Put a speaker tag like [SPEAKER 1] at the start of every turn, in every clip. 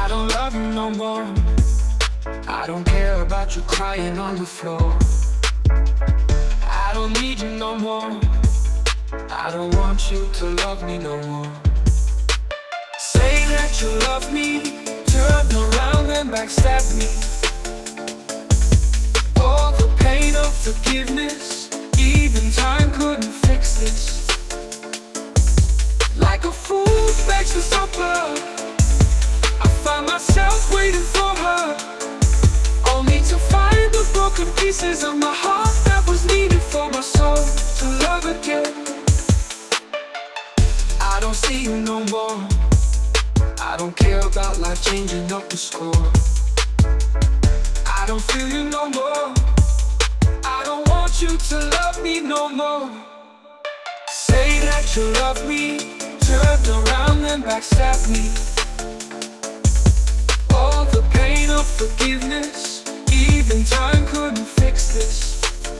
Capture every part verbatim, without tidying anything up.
[SPEAKER 1] I don't love you no more. I don't care about you crying on the floor. I don't need you no more. I don't want you to love me no more. Say that you love me, turn around and backstab me. All the pain of forgiveness, even time couldn't fix this. Like a fool begs for supper, I find myself waiting for her, only to find the broken pieces of my heart that was needed for my soul to love again. I don't see you no more. I don't care about life changing up the score. I don't feel you no more. I don't want you to love me no more. Say that you love me, turn around and backstab me. All the pain of forgiveness, even time couldn't fix this.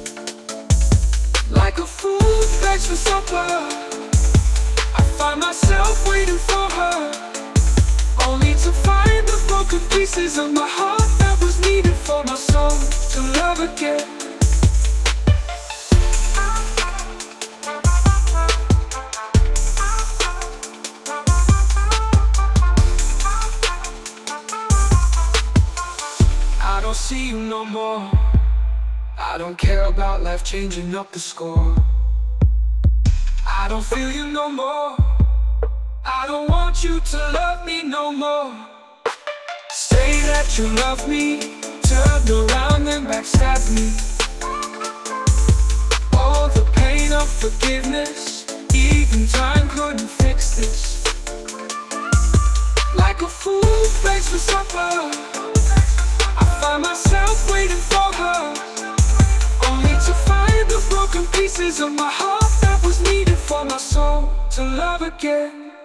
[SPEAKER 1] Like a fool begs for supper, I find myself waiting for her, only to find the broken pieces of my heart that was needed for my soul to love again. I don't see you no more. I don't care about life changing up the score. I don't feel you no more. I don't want you to love me no more. Say that you love me, turn around and backstab me. All the pain of forgiveness, even time couldn't fix this. Like a fool begs for supper, I find myself waiting for her, only to find the broken pieces of my heart that was needed for my soul to love again.